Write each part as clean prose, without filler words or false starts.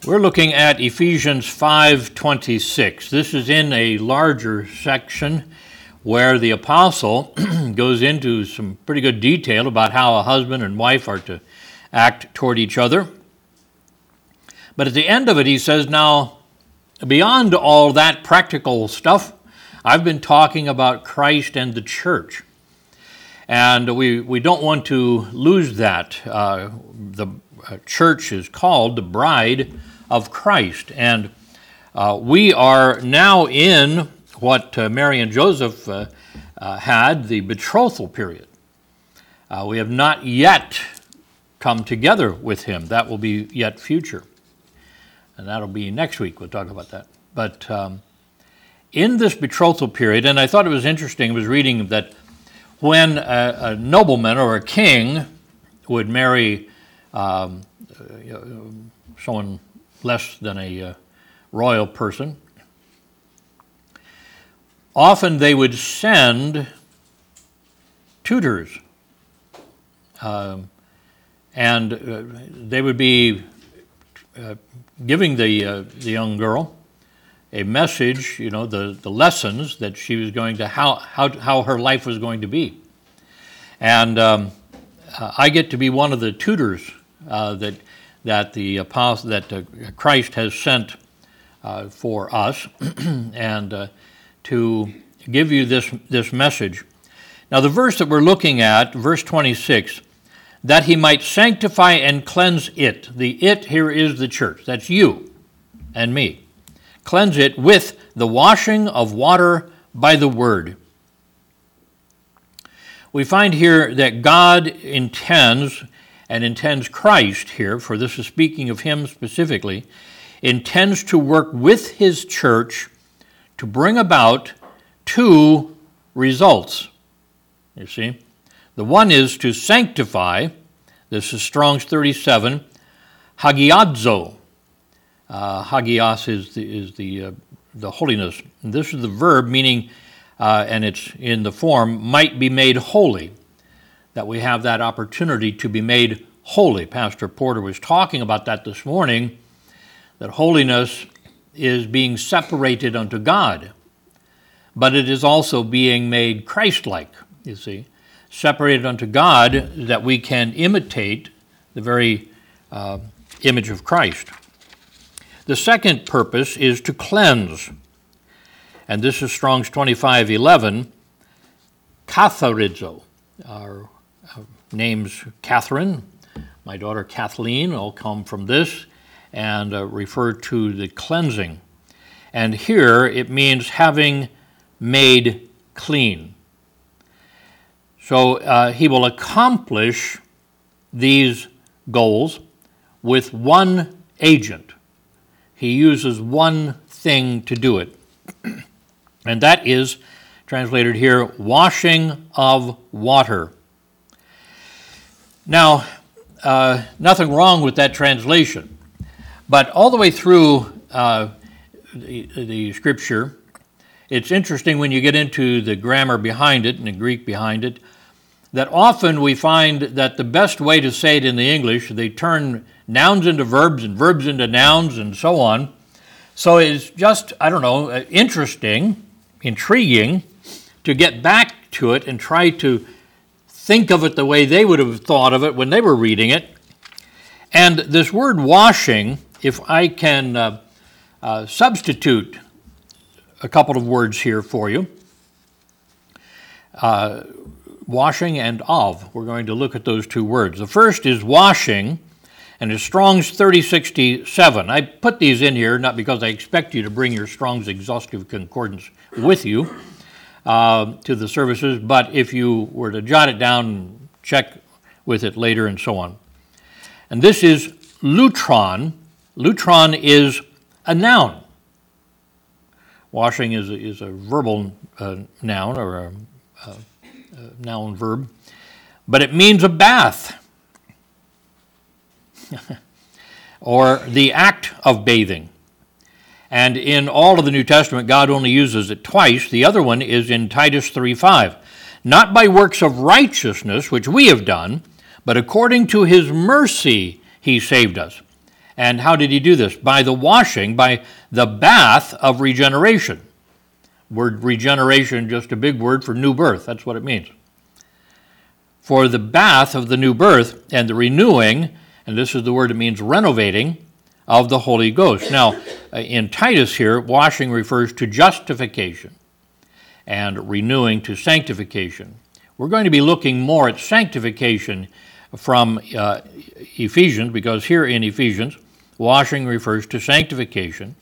We're looking at Ephesians 5:26. This is in a larger section where the apostle goes into some pretty good detail about how a husband and wife are to act toward each other. But at the end of it, he says, now, beyond all that practical stuff, I've been talking about Christ and the church. And we don't want to lose that. The church is called the bride of Christ. And we are now in what Mary and Joseph had, the betrothal period. We have not yet come together with him. That will be yet future. And that'll be next week. We'll talk about that. But in this betrothal period, and I thought it was interesting, I was reading that when a nobleman or a king would marry someone less than a royal person, often they would send tutors, and they would be giving the young girl a message, the lessons that she was going to, how her life was going to be. And I get to be one of the tutors that the apostle, that Christ has sent for us, and to give you this message. Now, the verse that we're looking at, verse 26, that he might sanctify and cleanse it. The it here is the church. That's you and me. Cleanse it with the washing of water by the word. We find here that God intends Christ here, for this is speaking of him specifically, intends to work with his church to bring about two results. You see? The one is to sanctify. This is Strong's 37, hagiadzo. Hagios is the holiness. And this is the verb meaning, and it's in the form, might be made holy, that we have that opportunity to be made holy. Pastor Porter was talking about that this morning, that holiness is being separated unto God, but it is also being made Christ-like, you see, separated unto God, that we can imitate the very image of Christ. The second purpose is to cleanse, and this is Strong's 25:11, katharizo. Our name's Catherine, my daughter Kathleen, all come from this and refer to the cleansing. And here it means having made clean. So he will accomplish these goals with one agent. He uses one thing to do it. And that is translated here, washing of water. Now, nothing wrong with that translation, but all the way through the scripture, it's interesting when you get into the grammar behind it and the Greek behind it, that often we find that the best way to say it in the English, they turn nouns into verbs and verbs into nouns and so on. So it's just, interesting, intriguing to get back to it and try to think of it the way they would have thought of it when they were reading it. And this word washing, if I can substitute a couple of words here for you, washing and of. We're going to look at those two words. The first is washing, and it's Strong's 3067. I put these in here not because I expect you to bring your Strong's Exhaustive Concordance with you to the services, but if you were to jot it down and check with it later and so on. And this is lutron. Lutron is a noun. Washing is a verbal noun, or a noun verb, but it means a bath or the act of bathing. And in all of the New Testament, God only uses it twice. The other one is in Titus 3:5. Not by works of righteousness, which we have done, but according to his mercy he saved us, And how did he do this? By the washing, by the bath of regeneration. Word regeneration, just a big word for new birth. That's what it means. For the bath of the new birth and the renewing, and this is the word that means renovating, of the Holy Ghost. Now, in Titus here, washing refers to justification and renewing to sanctification. We're going to be looking more at sanctification from Ephesians, because here in Ephesians, washing refers to sanctification.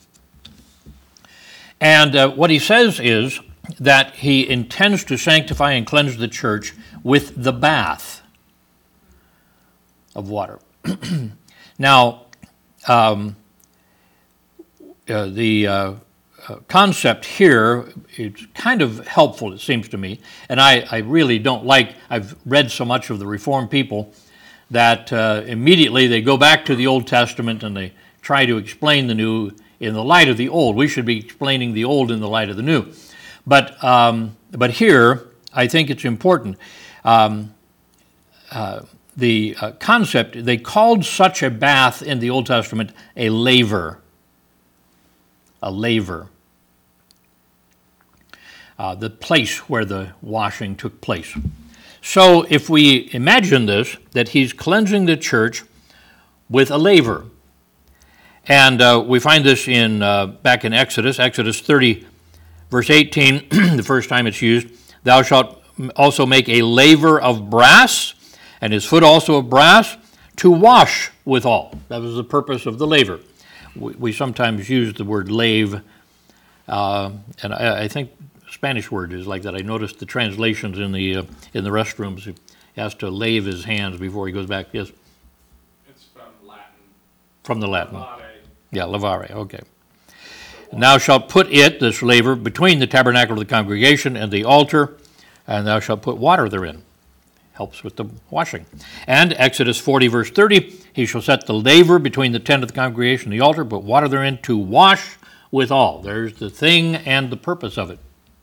And what he says is that he intends to sanctify and cleanse the church with the bath of water. Now, the concept here is kind of helpful, it seems to me, and I really don't like, I've read so much of the Reformed people that immediately they go back to the Old Testament and they try to explain the New in the light of the Old. We should be explaining the Old in the light of the New. But here, I think it's important. The concept, they called such a bath in the Old Testament a laver. A laver. The place where the washing took place. So if we imagine this, that he's cleansing the church with a laver. And we find this in back in Exodus 30, verse 18, the first time it's used. Thou shalt also make a laver of brass, and his foot also of brass, to wash withal. That was the purpose of the laver. We sometimes use the word lave, and I think Spanish word is like that. I noticed the translations in the restrooms. He has to lave his hands before he goes back. Yes? It's from Latin. From the Latin. Lavare. Yeah, lavare, okay. And thou shalt put it, this laver, between the tabernacle of the congregation and the altar, and thou shalt put water therein. Helps with the washing. And Exodus 40, verse 30, he shall set the laver between the tent of the congregation and the altar, put water therein to wash withal. There's the thing and the purpose of it.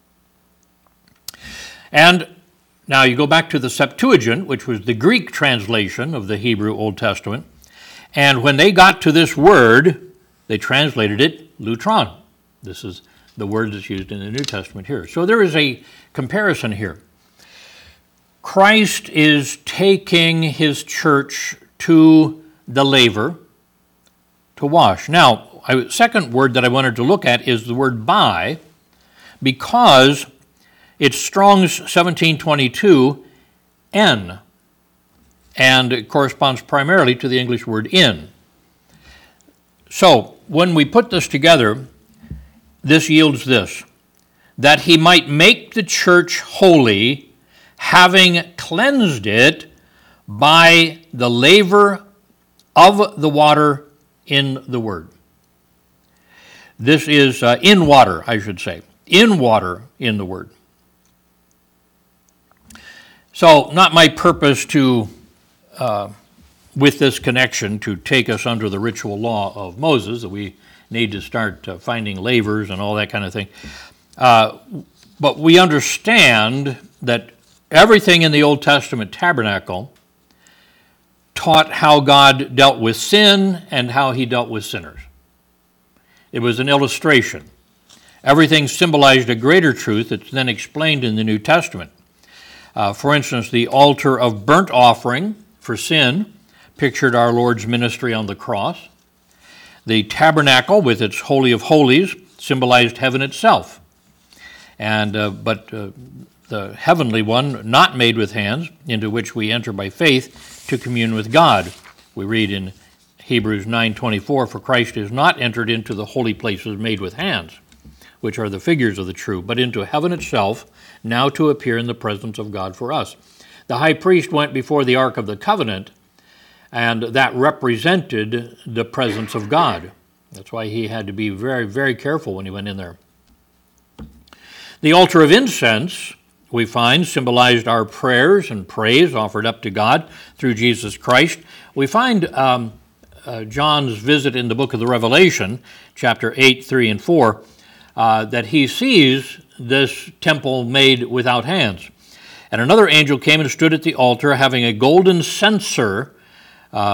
And now you go back to the Septuagint, which was the Greek translation of the Hebrew Old Testament, and when they got to this word, they translated it lutron. This is the word that's used in the New Testament here. So there is a comparison here. Christ is taking his church to the laver to wash. Now, a second word that I wanted to look at is the word by, because it's Strong's 1722, en, and it corresponds primarily to the English word in. So, when we put this together, this yields this, that he might make the church holy, having cleansed it by the laver of the water in the word. This is in water, I should say. In water in the word. So, not my purpose to, with this connection, to take us under the ritual law of Moses, that we need to start finding lavers and all that kind of thing. But we understand that everything in the Old Testament tabernacle taught how God dealt with sin and how he dealt with sinners. It was an illustration. Everything symbolized a greater truth that's then explained in the New Testament. For instance, the altar of burnt offering for sin pictured our Lord's ministry on the cross. The tabernacle with its Holy of Holies symbolized heaven itself. And but the heavenly one, not made with hands, into which we enter by faith to commune with God. We read in Hebrews 9:24, for Christ is not entered into the holy places made with hands, which are the figures of the true, but into heaven itself, now to appear in the presence of God for us. The high priest went before the Ark of the Covenant, and that represented the presence of God. That's why he had to be very, very careful when he went in there. The altar of incense, we find, symbolized our prayers and praise offered up to God through Jesus Christ. We find John's visit in the book of the Revelation, chapter 8, 3, and 4, that he sees this temple made without hands. And another angel came and stood at the altar, having a golden censer.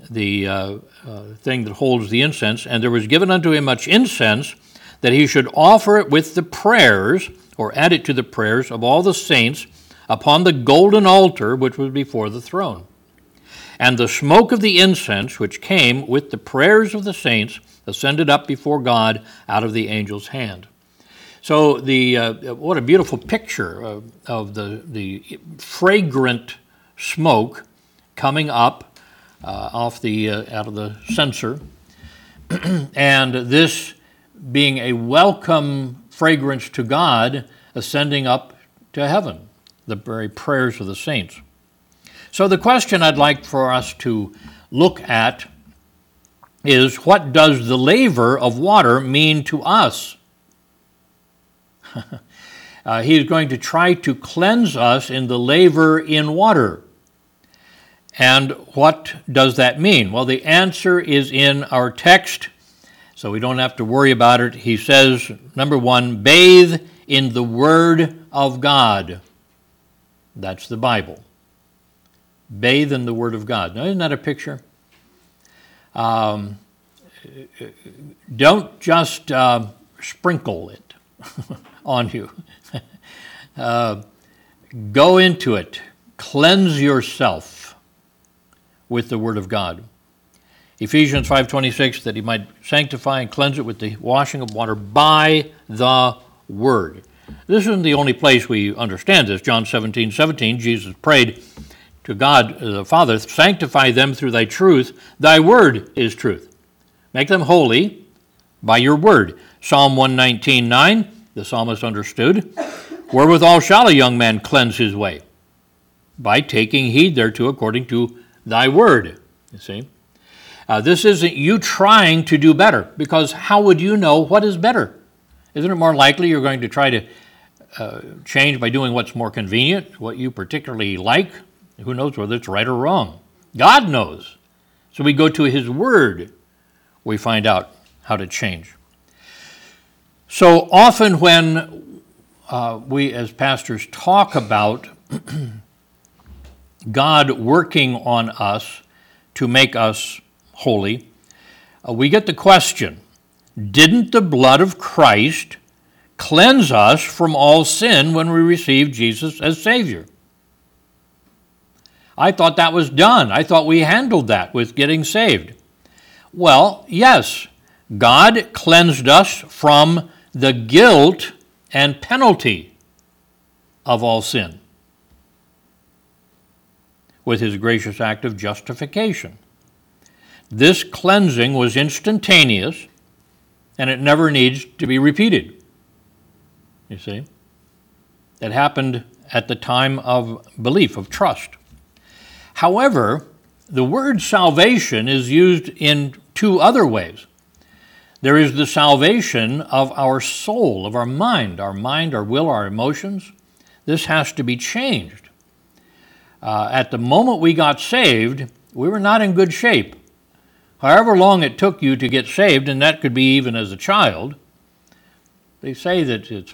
thing that holds the incense. And there was given unto him much incense, that he should offer it with the prayers, or add it to the prayers of all the saints, upon the golden altar which was before the throne. And the smoke of the incense, which came with the prayers of the saints, ascended up before God out of the angel's hand. So what a beautiful picture of the fragrant smoke coming up out of the censer, and this being a welcome fragrance to God, ascending up to heaven, the very prayers of the saints. So the question I'd like for us to look at is, what does the laver of water mean to us? He is going to try to cleanse us in the laver in water. And what does that mean? Well, the answer is in our text, so we don't have to worry about it. He says, number one, bathe in the Word of God. That's the Bible. Bathe in the Word of God. Now, isn't that a picture? Don't just sprinkle it on you. Go into it. Cleanse yourself with the Word of God. Ephesians 5:26, that he might sanctify and cleanse it with the washing of water by the Word. This isn't the only place we understand this. John 17:17, Jesus prayed to God the Father, sanctify them through thy truth. Thy word is truth. Make them holy by your word. Psalm 119:9, the psalmist understood, wherewithal shall a young man cleanse his way? By taking heed thereto according to thy word. You see? This isn't you trying to do better, because how would you know what is better? Isn't it more likely you're going to try to change by doing what's more convenient, what you particularly like? Who knows whether it's right or wrong? God knows. So we go to his word, we find out how to change. So often when we as pastors talk about God working on us to make us holy, we get the question, didn't the blood of Christ cleanse us from all sin when we received Jesus as Savior? I thought that was done. I thought we handled that with getting saved. Well, yes, God cleansed us from the guilt and penalty of all sin with his gracious act of justification. This cleansing was instantaneous, and it never needs to be repeated. You see? It happened at the time of belief, of trust. However, the word salvation is used in two other ways. There is the salvation of our soul, of our mind, our will, our emotions. This has to be changed. At the moment we got saved, we were not in good shape. However long it took you to get saved, and that could be even as a child, they say that it's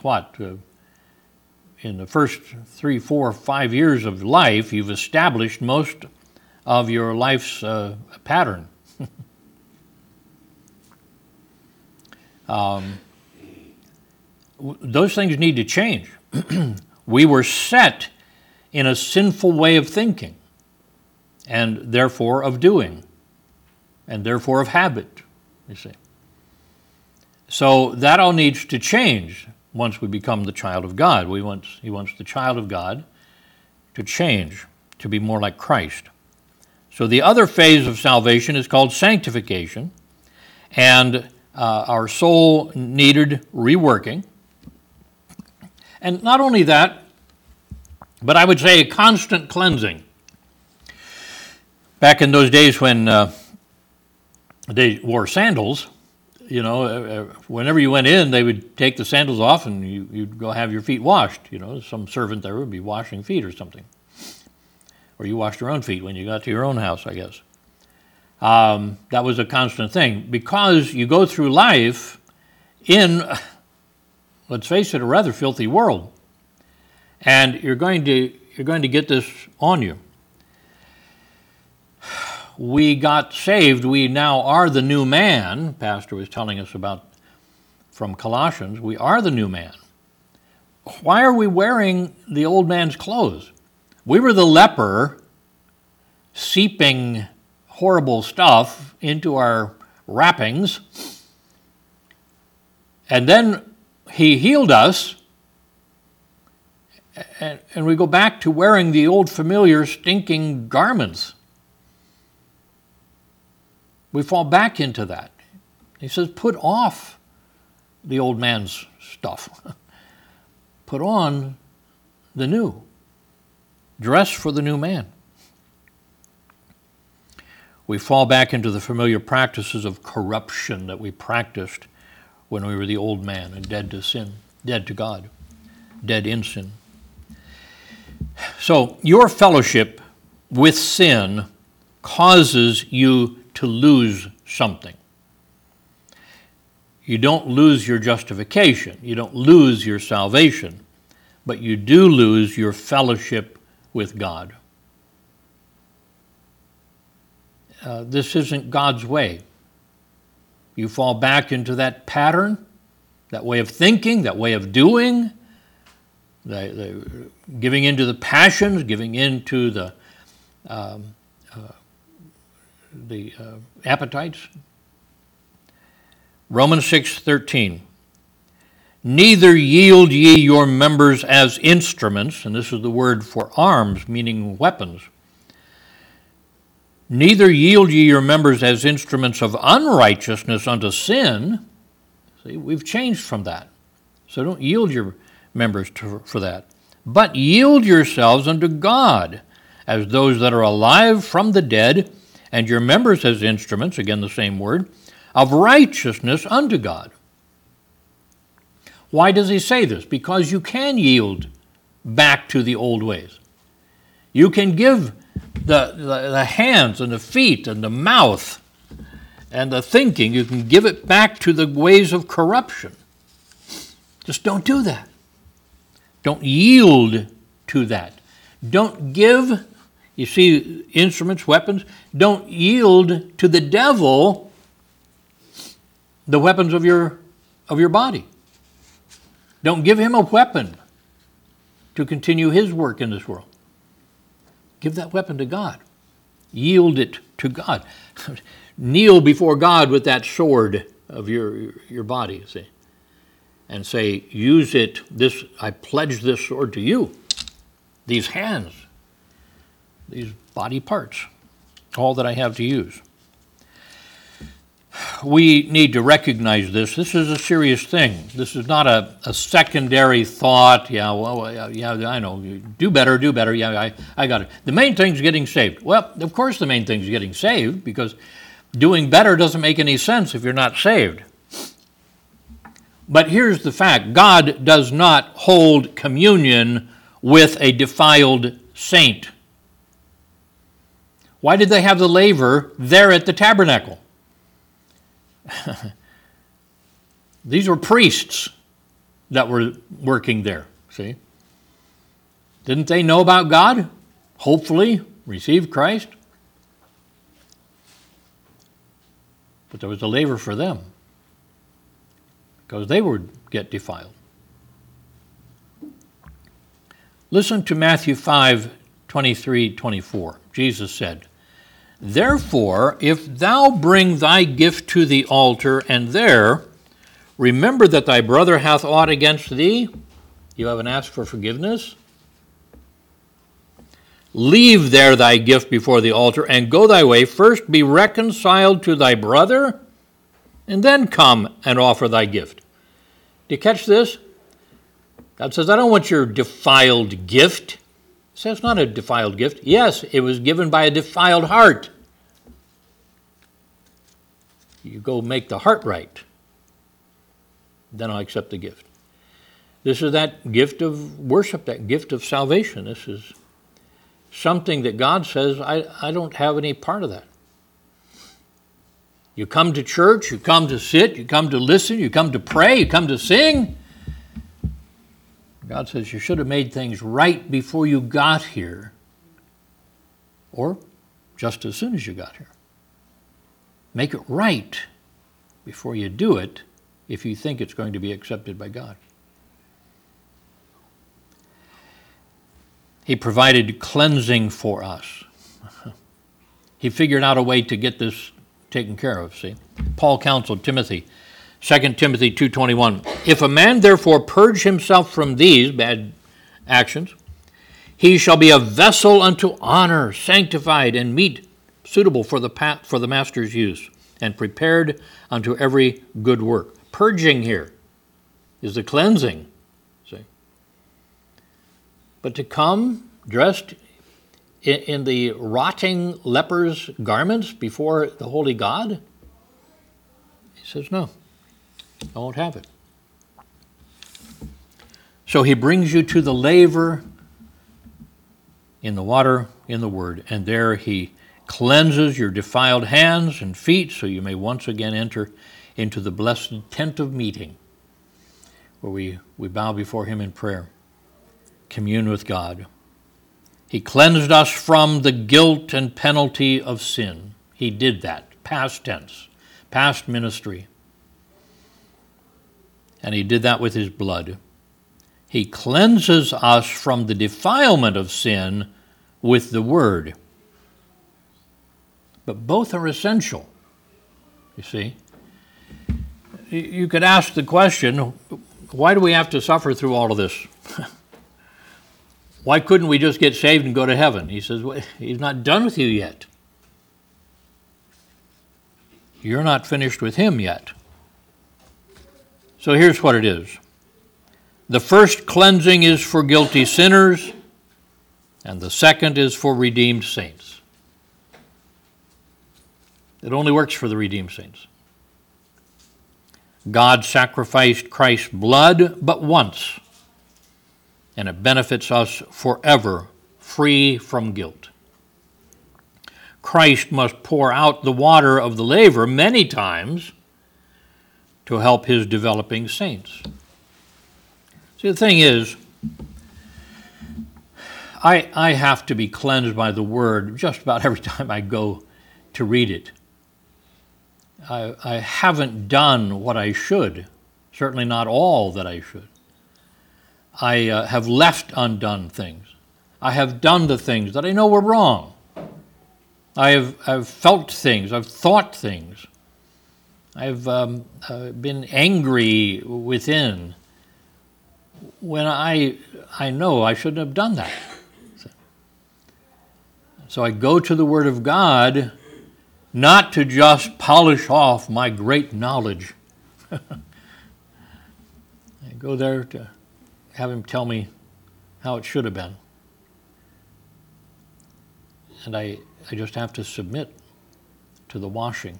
in the first 3, 4, 5 years of life, you've established most of your life's pattern. Those things need to change. We were set in a sinful way of thinking, and therefore of doing, and therefore of habit, you see. So that all needs to change once we become the child of God. He wants the child of God to change, to be more like Christ. So the other phase of salvation is called sanctification, and our soul needed reworking. And not only that, but I would say a constant cleansing. Back in those days when they wore sandals, whenever you went in, they would take the sandals off and you'd go have your feet washed. Some servant there would be washing feet or something. Or you washed your own feet when you got to your own house, I guess. That was a constant thing. Because you go through life in, let's face it, a rather filthy world. And you're going to get this on you. we got saved, we now are the new man. Pastor was telling us about from Colossians. We are the new man. Why are we wearing the old man's clothes? We were the leper seeping horrible stuff into our wrappings. And then he healed us. And we go back to wearing the old familiar stinking garments. We fall back into that. He says, put off the old man's stuff. Put on the new. Dress for the new man. We fall back into the familiar practices of corruption that we practiced when we were the old man and dead to sin, dead to God, dead in sin. So your fellowship with sin causes you to lose something. You don't lose your justification. You don't lose your salvation. But you do lose your fellowship with God. This isn't God's way. You fall back into that pattern, that way of thinking, that way of doing, the giving into the passions, giving into the appetites. Romans 6:13. Neither yield ye your members as instruments, and this is the word for arms, meaning weapons. Neither yield ye your members as instruments of unrighteousness unto sin. See, we've changed from that. So don't yield your members for that. But yield yourselves unto God as those that are alive from the dead, and your members as instruments, again the same word, of righteousness unto God. Why does he say this? Because you can yield back to the old ways. You can give the hands and the feet and the mouth and the thinking, you can give it back to the ways of corruption. Just don't do that. Don't yield to that. Don't give, you see, instruments, weapons, don't yield to the devil the weapons of your body. Don't give him a weapon to continue his work in this world. Give that weapon to God. Yield it to God. Kneel before God with that sword of your body, you see, and say, use it, I pledge this sword to you, these hands, these body parts, all that I have to use. We need to recognize this. This is a serious thing. This is not a secondary thought. Yeah, I know. Do better. Yeah, I got it. The main thing is getting saved. Well, of course the main thing is getting saved, because doing better doesn't make any sense if you're not saved. But here's the fact. God does not hold communion with a defiled saint. Why did they have the laver there at the tabernacle? These were priests that were working there, see? Didn't they know about God? Hopefully, received Christ? But there was a laver for them, because they would get defiled. Listen to Matthew 5:23-24. Jesus said, Therefore, if thou bring thy gift to the altar, and there remember that thy brother hath aught against thee, you haven't asked for forgiveness, leave there thy gift before the altar, and go thy way. First be reconciled to thy brother, and then come and offer thy gift. Do you catch this? God says, I don't want your defiled gift. He says, it's not a defiled gift. Yes, it was given by a defiled heart. You go make the heart right. Then I'll accept the gift. This is that gift of worship, that gift of salvation. This is something that God says, I don't have any part of that. You come to church, you come to sit, you come to listen, you come to pray, you come to sing. God says you should have made things right before you got here. Or just as soon as you got here. Make it right before you do it if you think it's going to be accepted by God. He provided cleansing for us. He figured out a way to get this taken care of, see? Paul counseled Timothy, 2 Timothy 2:21, if a man therefore purge himself from these bad actions, he shall be a vessel unto honor, sanctified and meet, suitable for the master's use, and prepared unto every good work. Purging here is the cleansing, see? But to come dressed in the rotting leper's garments before the holy God, he says, no, I won't have it. So he brings you to the laver in the water, in the word, and there he cleanses your defiled hands and feet so you may once again enter into the blessed tent of meeting where we bow before him in prayer, commune with God. He cleansed us from the guilt and penalty of sin. He did that, past tense, past ministry. And he did that with his blood. He cleanses us from the defilement of sin with the word. But both are essential, you see. You could ask the question, why do we have to suffer through all of this? Why couldn't we just get saved and go to heaven? He says, well, he's not done with you yet. You're not finished with him yet. So here's what it is. The first cleansing is for guilty sinners, and the second is for redeemed saints. It only works for the redeemed saints. God sacrificed Christ's blood but once, and it benefits us forever, free from guilt. Christ must pour out the water of the laver many times to help his developing saints. See, the thing is, I have to be cleansed by the word just about every time I go to read it. I haven't done what I should, certainly not all that I should. I have left undone things. I have done the things that I know were wrong. I've felt things. I've thought things. I've been angry within when I know I shouldn't have done that. So I go to the Word of God not to just polish off my great knowledge. I go there to have him tell me how it should have been. And I just have to submit to the washing.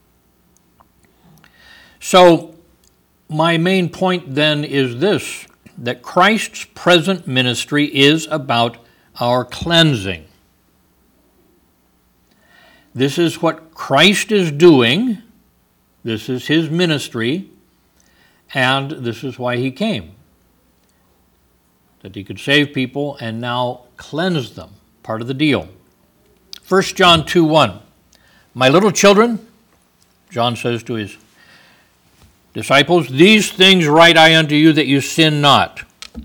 So my main point then is this, that Christ's present ministry is about our cleansing. This is what Christ is doing. This is his ministry, and this is why he came. That he could save people and now cleanse them. Part of the deal. 1 John 2:1. My little children, John says to his disciples, these things write I unto you that you sin not.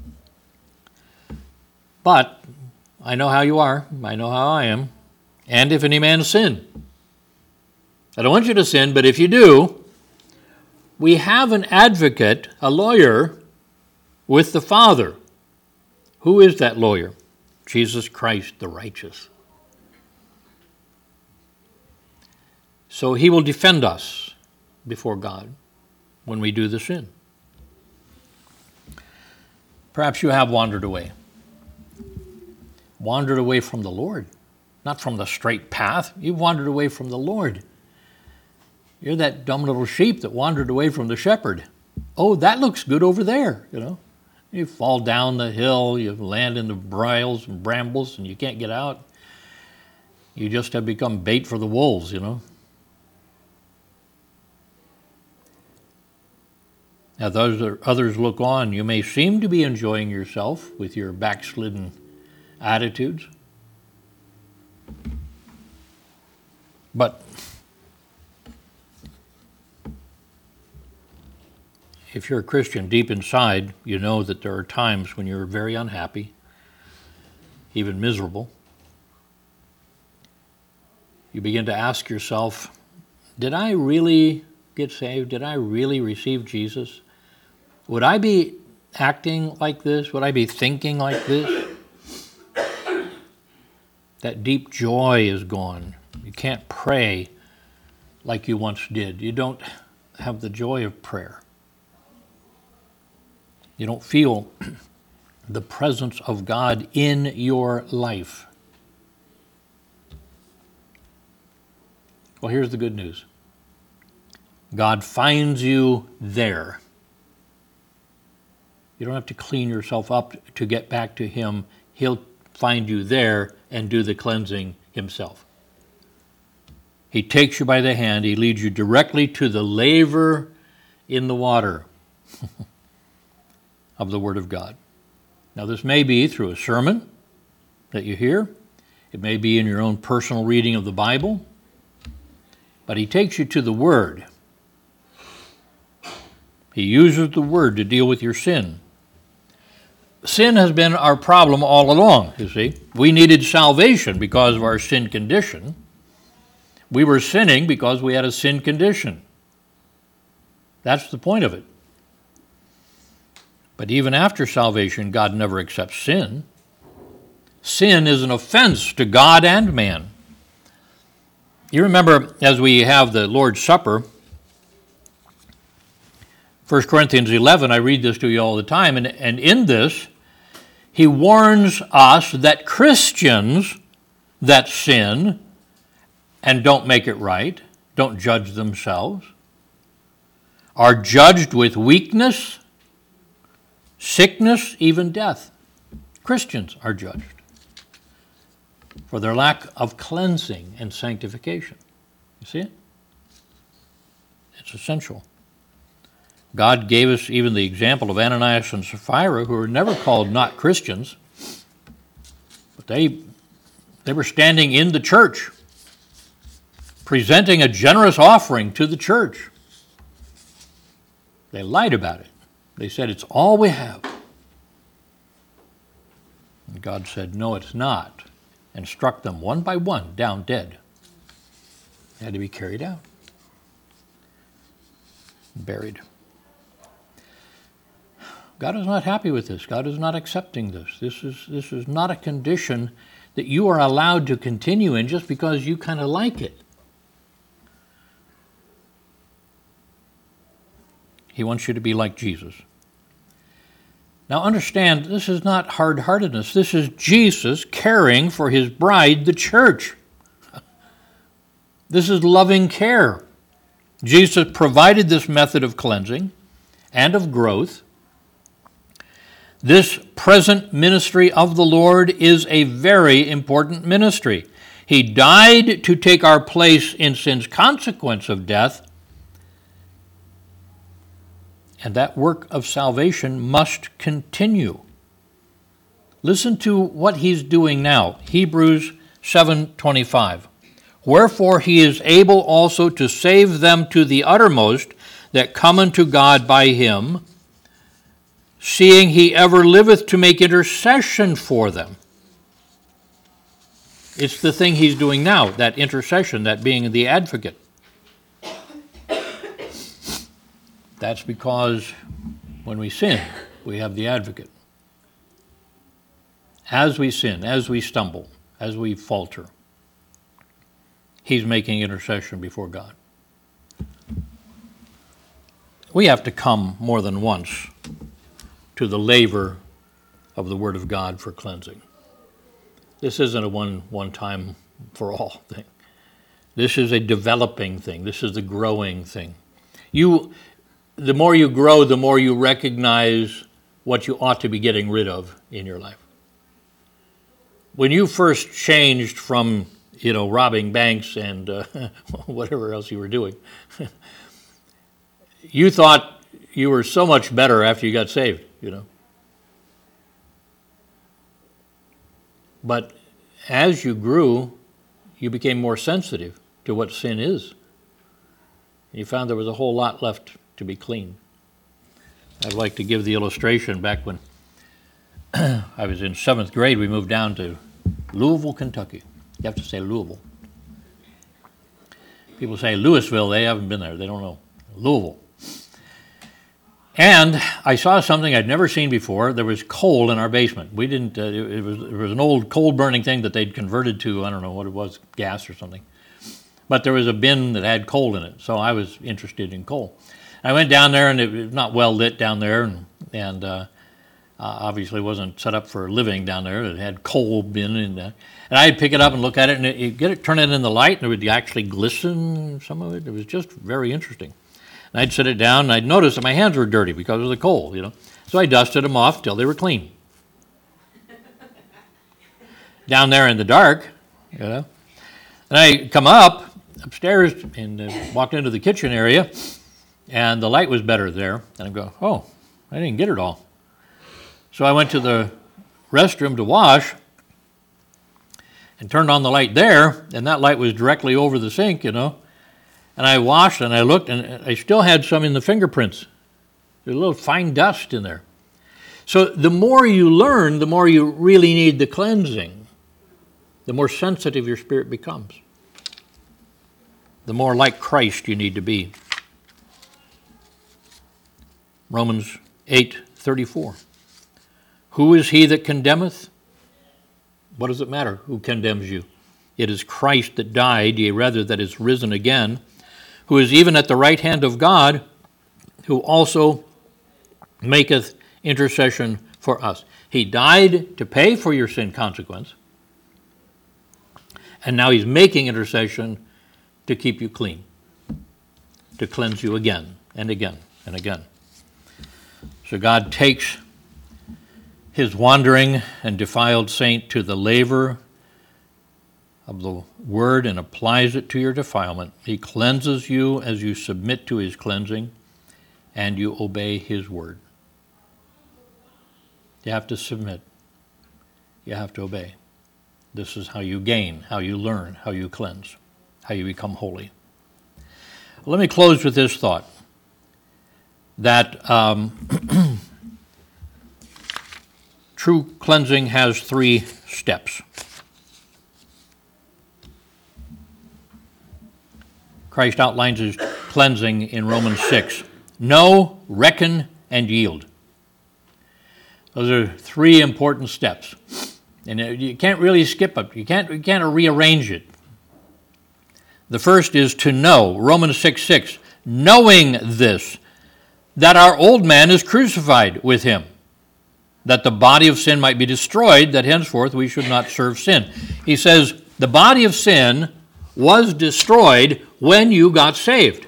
But I know how you are. I know how I am. And if any man sin. I don't want you to sin, but if you do, we have an advocate, a lawyer, with the Father. Who is that lawyer? Jesus Christ the righteous. So he will defend us before God when we do the sin. Perhaps you have wandered away. Wandered away from the Lord. Not from the straight path. You've wandered away from the Lord. You're that dumb little sheep that wandered away from the shepherd. Oh, that looks good over there, you know. You fall down the hill, you land in the briars and brambles, and you can't get out. You just have become bait for the wolves, you know. As others look on, you may seem to be enjoying yourself with your backslidden attitudes. But if you're a Christian, deep inside, you know that there are times when you're very unhappy, even miserable. You begin to ask yourself, did I really get saved? Did I really receive Jesus? Would I be acting like this? Would I be thinking like this? That deep joy is gone. You can't pray like you once did. You don't have the joy of prayer. You don't feel the presence of God in your life. Well, here's the good news. God finds you there. You don't have to clean yourself up to get back to Him. He'll find you there and do the cleansing Himself. He takes you by the hand. He leads you directly to the laver in the water of the Word of God. Now, this may be through a sermon that you hear. It may be in your own personal reading of the Bible. But He takes you to the Word. He uses the Word to deal with your sin. Sin has been our problem all along, you see. We needed salvation because of our sin condition. We were sinning because we had a sin condition. That's the point of it. But even after salvation, God never accepts sin. Sin is an offense to God and man. You remember, as we have the Lord's Supper, 1 Corinthians 11, I read this to you all the time, and in this, he warns us that Christians that sin and don't make it right, don't judge themselves, are judged with weakness, sickness, even death. Christians are judged for their lack of cleansing and sanctification. You see it? It's essential. God gave us even the example of Ananias and Sapphira, who were never called not Christians, but they were standing in the church, presenting a generous offering to the church. They lied about it. They said, it's all we have. And God said, no, it's not, and struck them one by one down dead. They had to be carried out, buried. God is not happy with this. God is not accepting this. This is not a condition that you are allowed to continue in just because you kind of like it. He wants you to be like Jesus. Now understand, this is not hard-heartedness. This is Jesus caring for His bride, the church. This is loving care. Jesus provided this method of cleansing and of growth. This present ministry of the Lord is a very important ministry. He died to take our place in sin's consequence of death, and that work of salvation must continue. Listen to what He's doing now. Hebrews 7:25. Wherefore He is able also to save them to the uttermost that come unto God by Him, seeing He ever liveth to make intercession for them. It's the thing He's doing now, that intercession, that being the advocate. That's because when we sin, we have the advocate. As we sin, as we stumble, as we falter, He's making intercession before God. We have to come more than once to the laver of the Word of God for cleansing. This isn't a one time for all thing. This is a developing thing. This is the growing thing. The more you grow, the more you recognize what you ought to be getting rid of in your life. When you first changed from, robbing banks and whatever else you were doing, you thought you were so much better after you got saved, But as you grew, you became more sensitive to what sin is. You found there was a whole lot left to be clean. I'd like to give the illustration back when I was in 7th grade. We moved down to Louisville, Kentucky. You have to say Louisville. People say Louisville, they haven't been there. They don't know. Louisville. And I saw something I'd never seen before. There was coal in our basement. We didn't, it was an old coal burning thing that they'd converted to, I don't know what it was, gas or something. But there was a bin that had coal in it, so I was interested in coal. I went down there, and it was not well lit down there, and obviously wasn't set up for living down there. It had coal bin in there. And I'd pick it up and look at it, and turn it in the light, and it would actually glisten, some of it. It was just very interesting. And I'd set it down, and I'd notice that my hands were dirty because of the coal, So I dusted them off till they were clean. Down there in the dark, And I come upstairs and walked into the kitchen area, and the light was better there. And I go, oh, I didn't get it all. So I went to the restroom to wash and turned on the light there, and that light was directly over the sink, And I washed and I looked, and I still had some in the fingerprints. There's a little fine dust in there. So the more you learn, the more you really need the cleansing. The more sensitive your spirit becomes. The more like Christ you need to be. Romans 8:34. Who is he that condemneth? What does it matter who condemns you? It is Christ that died, yea, rather that is risen again, who is even at the right hand of God, who also maketh intercession for us. He died to pay for your sin consequence, and now he's making intercession to keep you clean, to cleanse you again and again and again. So God takes his wandering and defiled saint to the laver of the word and applies it to your defilement. He cleanses you as you submit to his cleansing and you obey his word. You have to submit. You have to obey. This is how you gain, how you learn, how you cleanse, how you become holy. Let me close with this thought, that true cleansing has 3 steps. Christ outlines his cleansing in Romans 6. Know, reckon, and yield. Those are 3 important steps. And you can't really skip it. You can't rearrange it. The first is to know. Romans 6:6. Knowing this, that our old man is crucified with him, that the body of sin might be destroyed, that henceforth we should not serve sin. He says the body of sin was destroyed when you got saved.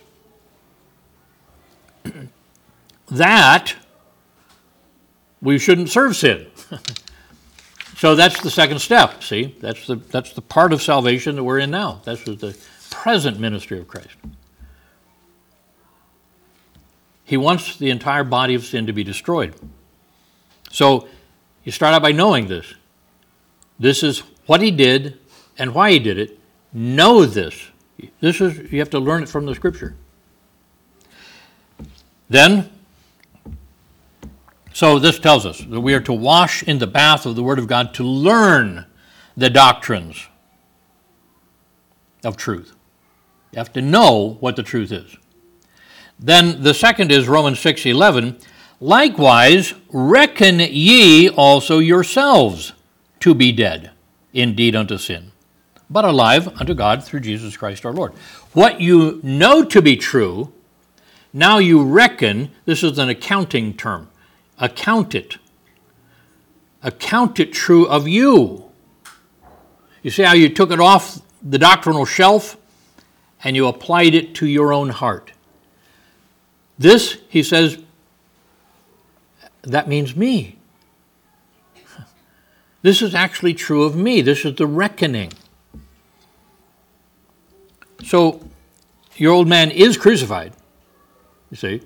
That we shouldn't serve sin. So that's the second step, see? That's the part of salvation that we're in now. That's the present ministry of Christ. He wants the entire body of sin to be destroyed. So you start out by knowing this. This is what he did and why he did it. Know this. You have to learn it from the Scripture. Then, so this tells us that we are to wash in the bath of the Word of God to learn the doctrines of truth. You have to know what the truth is. Then the second is Romans 6:11. Likewise, reckon ye also yourselves to be dead, indeed unto sin, but alive unto God through Jesus Christ our Lord. What you know to be true, now you reckon. This is an accounting term. Account it. Account it true of you. You see how you took it off the doctrinal shelf and you applied it to your own heart. This, he says, that means me. This is actually true of me. This is the reckoning. So, your old man is crucified, you see.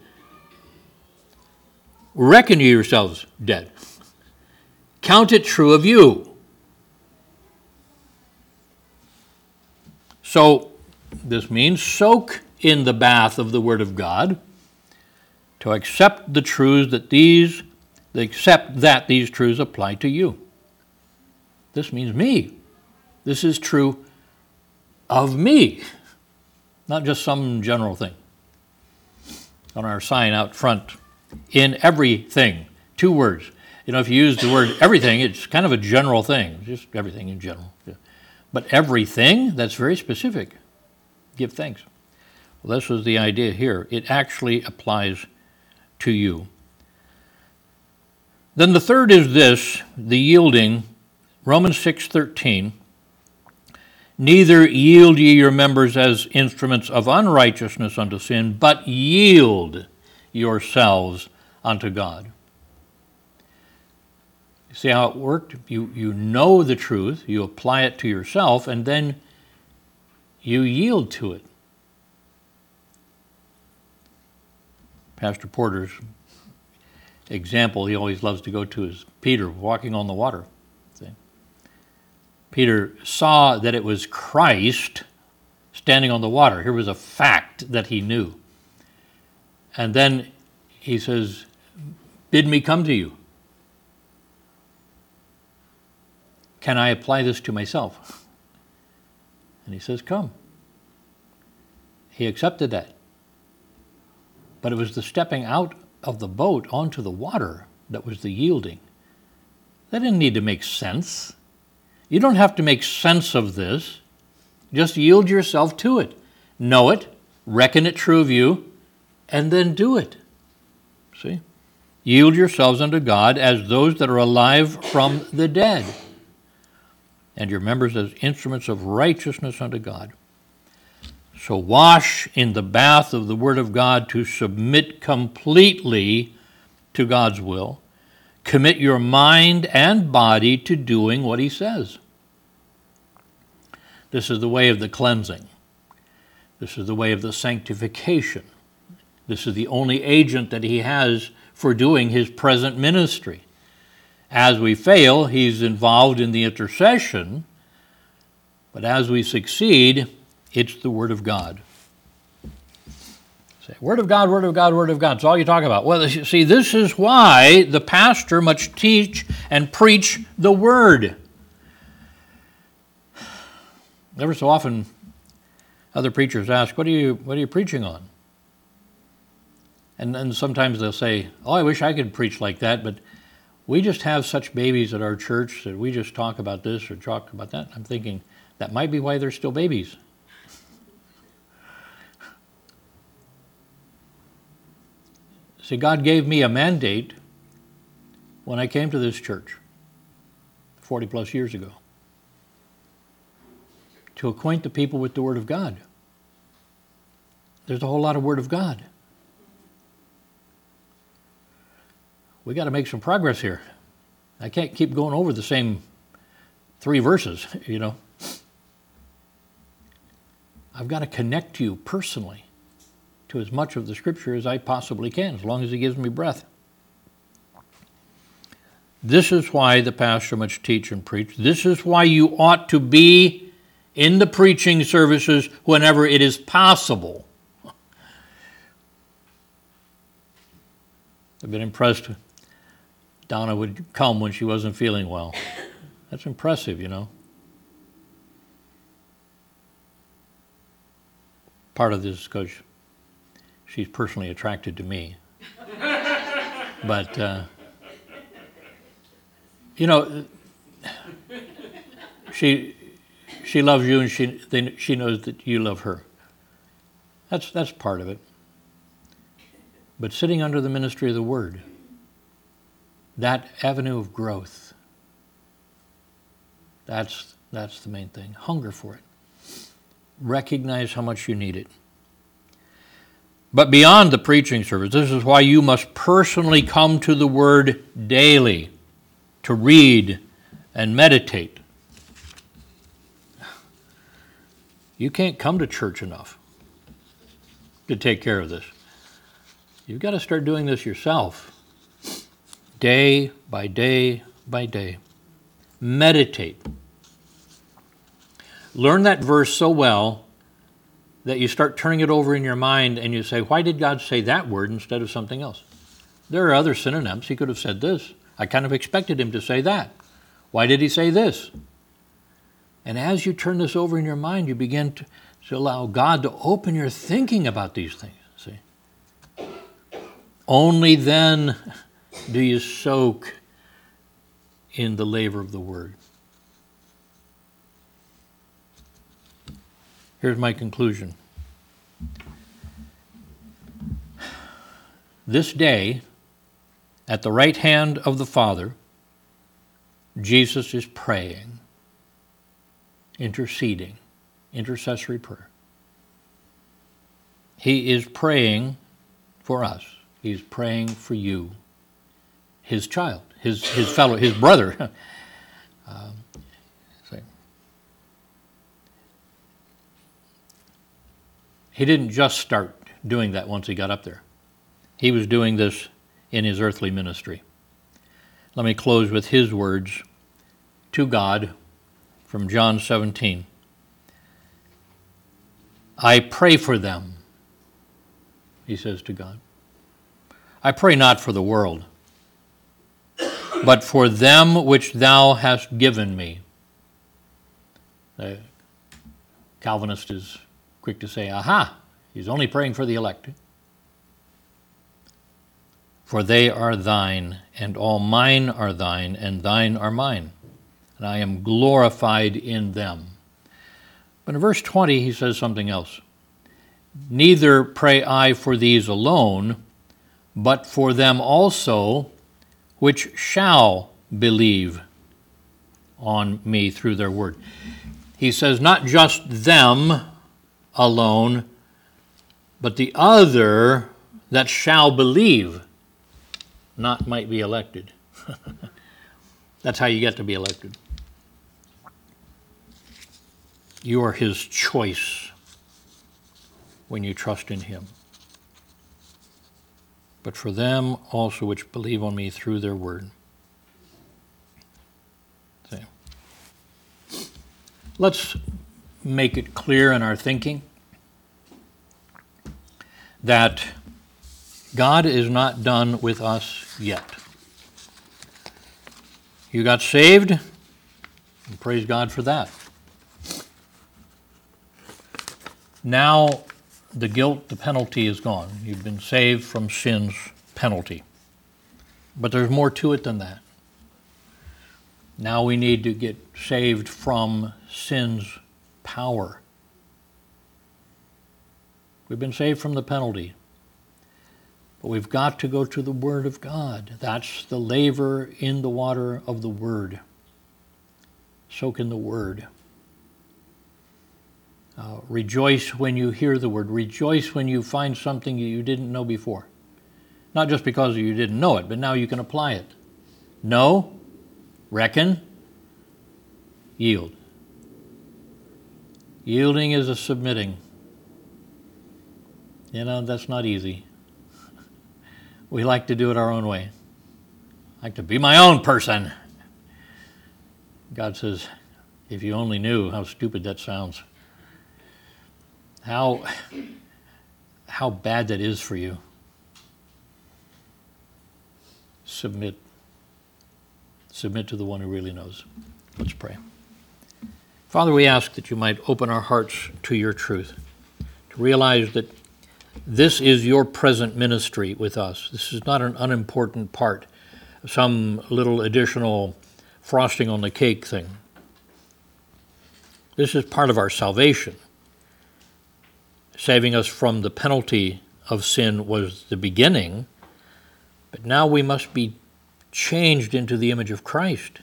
Reckon you yourselves dead. Count it true of you. So, This means soak in the bath of the Word of God to accept the truths that these truths apply to you. This means me. This is true of me, not just some general thing. On our sign out front, in everything, 2 words. If you use the word everything, it's kind of a general thing, just everything in general. But everything, that's very specific. Give thanks. Well, this was the idea here. It actually applies to you. Then the third is this, the yielding. Romans 6:13. Neither yield ye your members as instruments of unrighteousness unto sin, but yield yourselves unto God. You see how it worked? You know the truth, you apply it to yourself, and then you yield to it. Pastor Porter's example he always loves to go to is Peter walking on the water. See? Peter saw that it was Christ standing on the water. Here was a fact that he knew. And then he says, bid me come to you. Can I apply this to myself? And he says, come. He accepted that. But it was the stepping out of the boat onto the water that was the yielding. That didn't need to make sense. You don't have to make sense of this. Just yield yourself to it. Know it, reckon it true of you, and then do it. See? Yield yourselves unto God as those that are alive from the dead, and your members as instruments of righteousness unto God. So wash in the bath of the Word of God to submit completely to God's will. Commit your mind and body to doing what He says. This is the way of the cleansing. This is the way of the sanctification. This is the only agent that He has for doing His present ministry. As we fail, He's involved in the intercession, but as we succeed, it's the Word of God. Say, Word of God, Word of God, Word of God. It's all you talk about. Well, see, this is why the pastor must teach and preach the Word. Ever so often, other preachers ask, what are you preaching on? And then sometimes they'll say, oh, I wish I could preach like that, but we just have such babies at our church that we just talk about this or talk about that. I'm thinking, that might be why they're still babies. See, God gave me a mandate when I came to this church 40 plus years ago to acquaint the people with the Word of God. There's a whole lot of Word of God. We got to make some progress here. I can't keep going over the same 3 verses, I've got to connect you personally to as much of the Scripture as I possibly can, as long as He gives me breath. This is why the pastor must teach and preach. This is why you ought to be in the preaching services whenever it is possible. I've been impressed. Donna would come when she wasn't feeling well. That's impressive, Part of this is because she's personally attracted to me. But, she loves you and she knows that you love her. That's part of it. But sitting under the ministry of the Word, that avenue of growth, that's the main thing. Hunger for it. Recognize how much you need it. But beyond the preaching service, this is why you must personally come to the Word daily to read and meditate. You can't come to church enough to take care of this. You've got to start doing this yourself, day by day by day. Meditate. Learn that verse so well that you start turning it over in your mind and you say, why did God say that word instead of something else? There are other synonyms. He could have said this. I kind of expected him to say that. Why did he say this? And as you turn this over in your mind, you begin to allow God to open your thinking about these things. See? Only then do you soak in the laver of the word. Here's my conclusion. This day, at the right hand of the Father, Jesus is praying, interceding, intercessory prayer. He is praying for us. He's praying for you, his child, his fellow, his brother. He didn't just start doing that once he got up there. He was doing this in his earthly ministry. Let me close with his words to God from John 17. I pray for them, he says to God. I pray not for the world, but for them which thou hast given me. The Calvinist is quick to say, aha, he's only praying for the elect. For they are thine, and all mine are thine, and thine are mine, and I am glorified in them. But in verse 20 he says something else. Neither pray I for these alone, but for them also which shall believe on me through their word. He says not just them alone, but the other that shall believe not might be elected. That's how you get to be elected. You are his choice when you trust in him. But for them also which believe on me through their word. See. Let's make it clear in our thinking that God is not done with us yet. You got saved, and praise God for that. Now the guilt, the penalty is gone. You've been saved from sin's penalty. But there's more to it than that. Now we need to get saved from sin's power. We've been saved from the penalty. But we've got to go to the Word of God. That's the laver in the water of the Word. Soak in the Word. Rejoice when you hear the Word. Rejoice when you find something you didn't know before. Not just because you didn't know it, but now you can apply it. Know, reckon, yield. Yielding is a submitting. You know, that's not easy. We like to do it our own way. I like to be my own person. God says, if you only knew how stupid that sounds. How bad that is for you. Submit. Submit to the one who really knows. Let's pray. Father, we ask that you might open our hearts to your truth, to realize that this is your present ministry with us. This is not an unimportant part, some little additional frosting on the cake thing. This is part of our salvation. Saving us from the penalty of sin was the beginning, but now we must be changed into the image of Christ.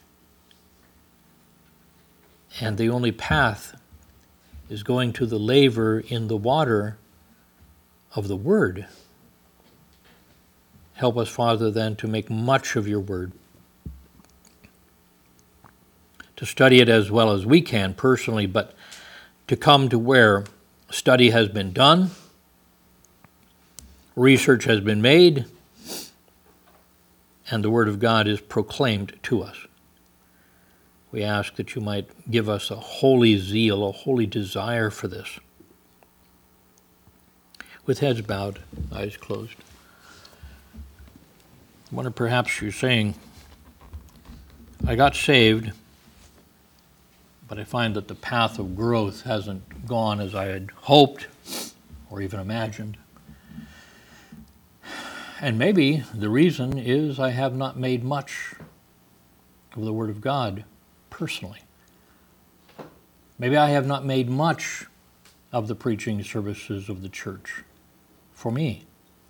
And the only path is going to the laver in the water of the Word. Help us, Father, then to make much of your Word, to study it as well as we can personally, but to come to where study has been done, research has been made, and the Word of God is proclaimed to us. We ask that you might give us a holy zeal, a holy desire for this. with heads bowed, eyes closed. I wonder, perhaps you're saying, I got saved, but I find that the path of growth hasn't gone as I had hoped or even imagined. And maybe the reason is I have not made much of the Word of God personally. Maybe I have not made much of the preaching services of the church for me.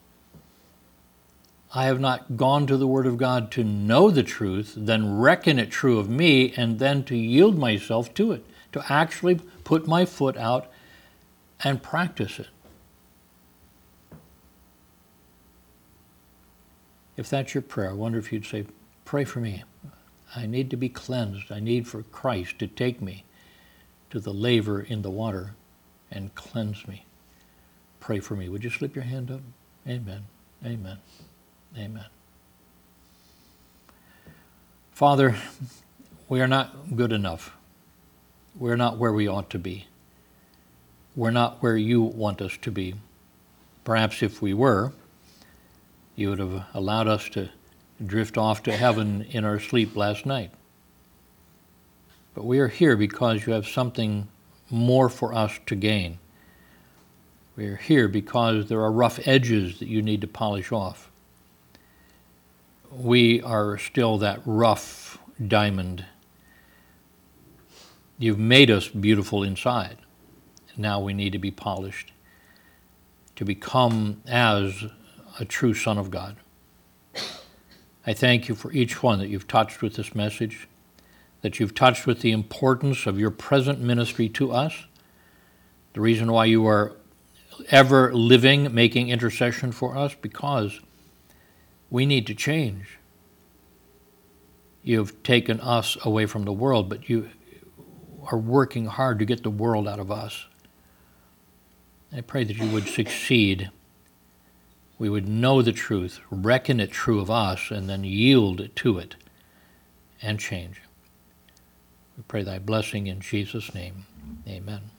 I have not gone to the Word of God to know the truth, then reckon it true of me, and then to yield myself to it, to actually put my foot out and practice it. If that's your prayer, I wonder if you'd say, pray for me. I need to be cleansed. I need for Christ to take me to the laver in the water and cleanse me. Pray for me. Would you slip your hand up? Amen. Amen. Amen. Father, we are not good enough. We're not where we ought to be. We're not where you want us to be. Perhaps if we were, you would have allowed us to drift off to heaven in our sleep last night. But we are here because you have something more for us to gain. We are here because there are rough edges that you need to polish off. We are still that rough diamond. You've made us beautiful inside. Now we need to be polished to become as a true Son of God. I thank you for each one that you've touched with this message, that you've touched with the importance of your present ministry to us, the reason why you are ever living, making intercession for us, because we need to change. You've taken us away from the world, but you are working hard to get the world out of us. I pray that you would succeed. We would know the truth, reckon it true of us, and then yield to it and change. We pray thy blessing in Jesus' name. Amen.